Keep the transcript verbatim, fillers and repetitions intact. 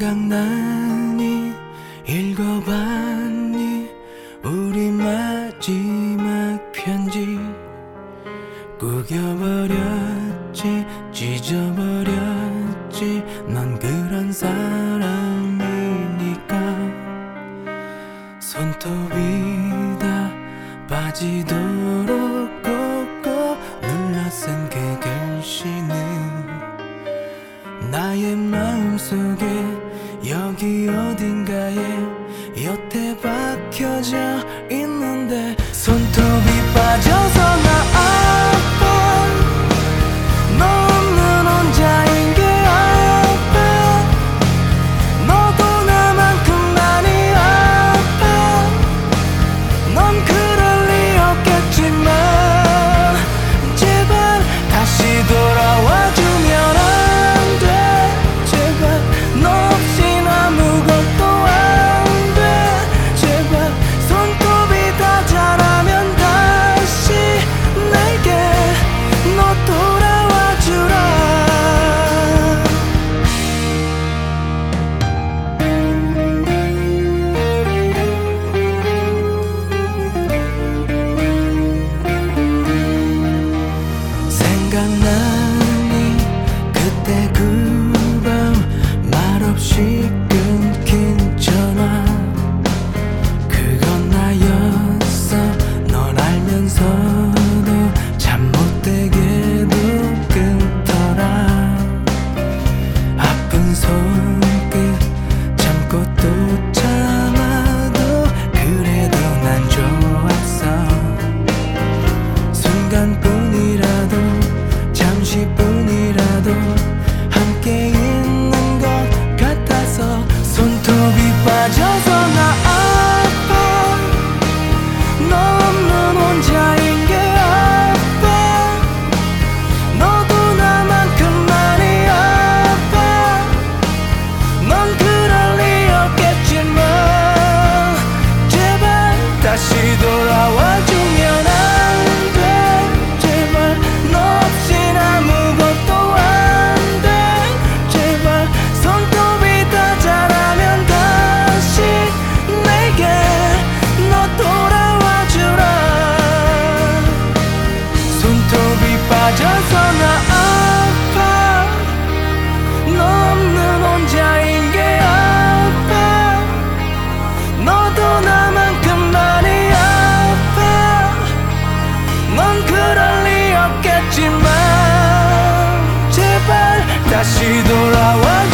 생각나니 읽어봤니 우리 마지막 편지. 구겨버렸지 찢어버렸지 넌 그런 사람이니까. 손톱이 다 빠지도록 꼭꼭 눌러 쓴 그 글씨는 나의 마음속에 여기 어딘가에 여태 박혀져 있는데. 손톱이 빠져서 나 아파. 너 없는 혼자인 게 아파. 너도 나만큼 많이 아파. 넌 그럴 리 없겠지만 제발 다시 돌아와주면 안 돼. 제발 너 없인 아무것도 안 돼. 제발 손톱이 다 자라면 다시 내게 너 돌아와주라. 생각나니 그때 그 밤 말없이 끊긴 전화. 그건 나였어. 널 알면서도 잠 못되게도 끊더라. 아픈 손끝 참고 또 참아도 그래도 난 좋았어. 순간뿐이라도 잠시뿐이라도 함께 있는 것 같아서. 손톱이 빠져서 나 아파. 너 없는 혼자인 게 아파. 너도 나만큼 많이 아파. 넌 그럴 리 없겠지만 제발 다시 돌아와주면 안 돼. 제발 너 없인 아무것도 안 돼. 제발 손톱이 다 자라면 다시 내게 너 돌아와주라. 손톱이 빠져서 나 아파. 너 없는 혼자인 게 아파. 너도 나만큼 많이 아파. 넌 그럴 리 없겠지만 제발 다시 돌아와.